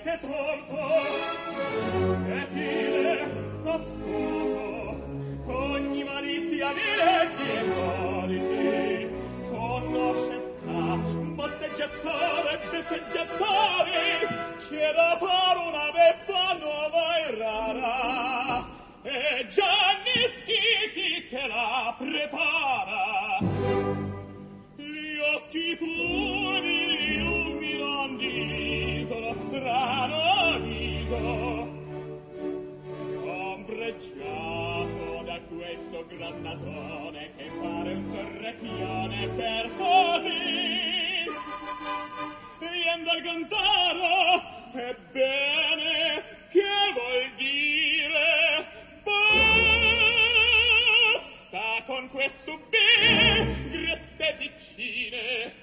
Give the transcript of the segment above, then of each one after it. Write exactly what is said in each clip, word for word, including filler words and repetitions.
avete torto, e fine costumo, ogni malizia di leggi e codici, conosce sa, molte gettare e festeggiatori, c'è da far una beffa nuova e rara, e Gianni Schicchi che la prepara. Gli occhi fulmini illuminan di viso lo strano viso, ombreggiato da questo gran nasone che pare un torrecchione per così. Vien dal cantaro, ebbene, che vuol dire? Basta con questo bene grette piccine.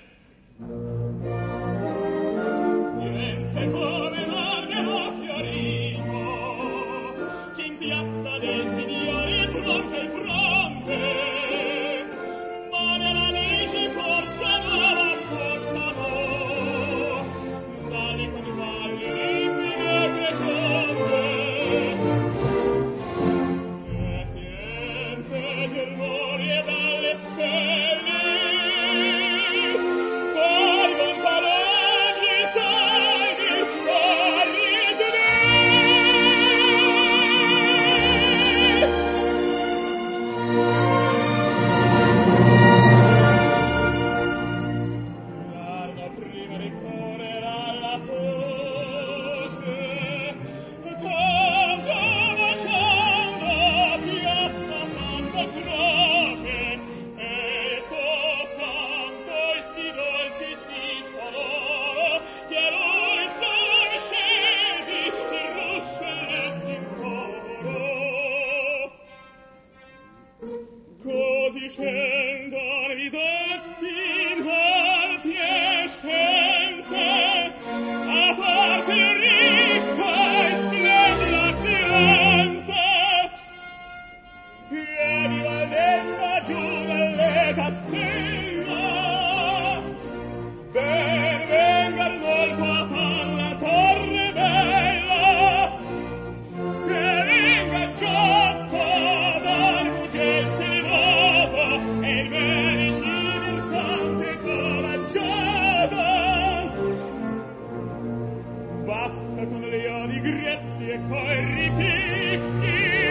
Firenze come l'organo fiorito, che in piazza dei signori tronca il fronte, ma nella legge forza nuova portano, dalle convalli limpide che conte. E Firenze germonie dalle stelle, salgon palagi salvi, arrisne. L'arno prima ricorrerà la voce, canto baciando piazza Santa Croce, e soltanto e si dolci si sonoro, che a lui son scesi il ruscelletto in coro. Così scendono i detti in arti e scienze, a parte ricca e splendida Firenze, e di Valenza giù nelle Castella, ben venga Arnolfo a far la torre bella, che venga Giotto dal Mugel silenoso e il Medici mercante coraggiato. Basta con le odi gretti e coi ripicchi,